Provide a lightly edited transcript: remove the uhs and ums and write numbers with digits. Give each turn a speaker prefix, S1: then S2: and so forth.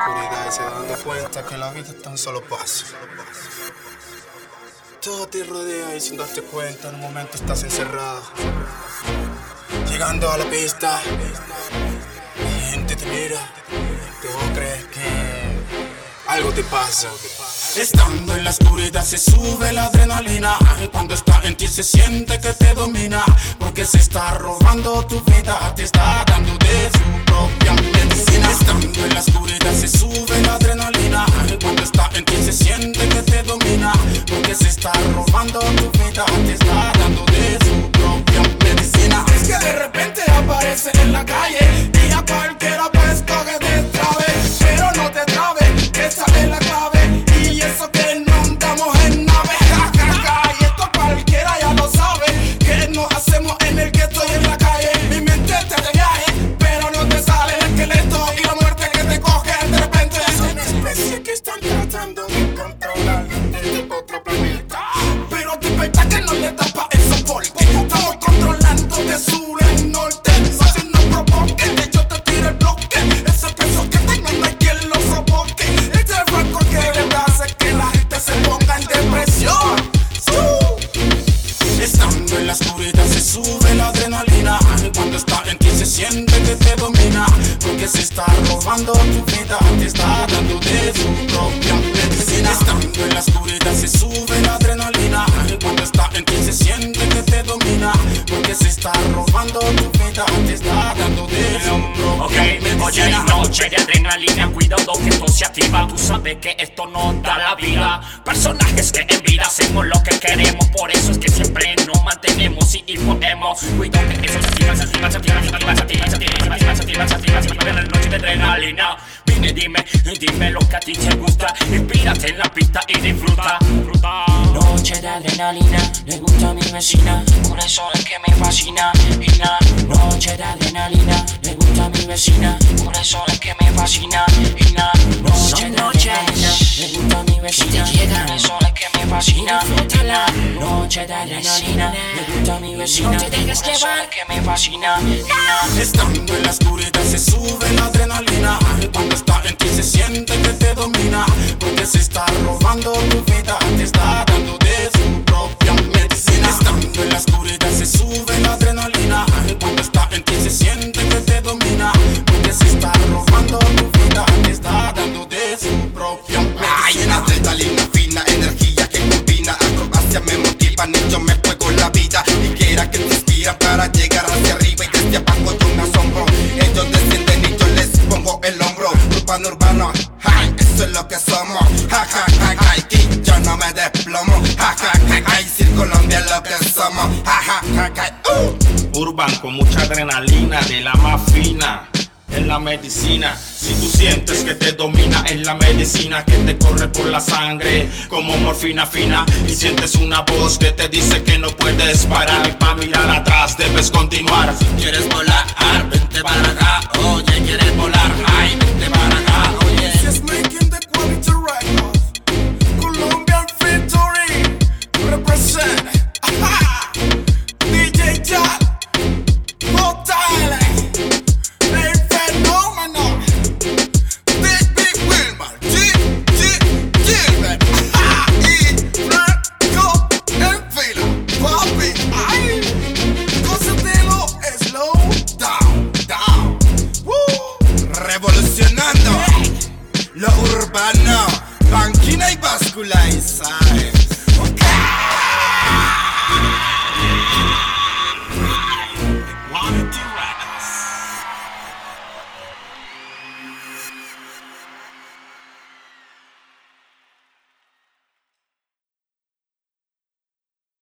S1: oscuridad y se dando cuenta que la vida es tan solo paso. Todo te rodea y sin darte cuenta en un momento estás encerrado. Llegando a la pista, la gente te mira, tú crees que algo te pasa. Estando en la oscuridad se sube la adrenalina, y cuando está en ti se siente que te domina, porque se está robando tu vida, te está dando de su propia medicina. Estando en la oscuridad se sube la adrenalina, y cuando está en ti se siente que te domina, porque se está robando tu vida, te está dando de su propia medicina. Es que de repente aparece en la calle y a cualquiera pues coge de trave, pero no te trabes, que esa es la clave. Y eso que no andamos en nave, jajaja, y esto cualquiera ya lo sabe, que nos hacemos en el gueto y en la calle. Mi mente te de viaje, pero no te sale el esqueleto y la muerte que te coge de repente. Es una especie que están tratando de controlar desde otro planeta, pero te peta que no le tapa el soporte. Estamos controlando de sur en norte, si no provoque que yo te tire el bloque. Ese peso que tengo no hay quien lo soporte. Este es el franco que le hace que la gente se ponga en depresión. Estando en la oscuridad se sube la adrenalina, y cuando está en ti se siente que te domina, porque se está robando tu vida, te está dando de su propia medicina. Estando en la oscuridad se sube la adrenalina, y cuando está en ti se siente que te domina, porque se está robando tu vida, te está dando de su propia medicina.
S2: Oye, noche de adrenalina, cuidado que esto se activa. Tú sabes que esto nos da la vida. Personajes que en vida hacemos lo que queremos, por eso es que siempre nos mantenemos y podemos. Cuidado que eso se activa, se activa, se activa, se activa, se activa, se activa, se activa, se activa, se activa. La noche de adrenalina, dime lo que a ti te gusta. Inspírate en la pista y disfruta.
S3: Noche de adrenalina, le gusta a mi vecina, por eso es que me fascina. Y la noche de adrenalina, le gusta a mi vecina, por eso es que me fascina. Y la noche de adrenalina, le gusta a mi vecina, por eso es que me fascina. Y la noche de adrenalina, le gusta a mi vecina, por eso es que me fascina.
S1: Estando en la oscuridad se sube la adrenalina, y cuando está en ti se siente que te domina, porque se está robando tu vida, te está dando de su propia medicina. Estando en la oscuridad se sube la adrenalina, y cuando está en ti se siente que te domina, porque se está robando tu vida, te está dando de su propia medicina.
S4: Hay una adrenalina fina, energía que combina, acrobacia me motivan y yo me juego la vida. Y quiera que te inspiran para llegar hacia arriba y desde abajo yo me asombro. Ellos descienden y yo les pongo el hombro. Urbano, ay, eso es lo que somos. Ja, ja, ja, ja, y yo no me desplomo. Ja, ja, ja, ja, y si Colombia es lo que somos. Ja, ja, ja, ja,
S5: Urban con mucha adrenalina, de la más fina, es la medicina. Si tú sientes que te domina, es la medicina que te corre por la sangre como morfina fina. Y sientes una voz que te dice que no puedes parar, y pa' mirar atrás debes continuar.
S4: Si quieres volar, vente para acá. Oye, quieres volar, ay, vente para acá. Oye,
S1: Just making the quality records, Colombian victory, represent. Aha! DJ Jack, Mortale, el fenómeno, Big Wilmer, Gilbert, aha, y Franco en fila, papi, ay, cósetelo slow down,
S4: revolucionando lo urbano, banquina y basculariza.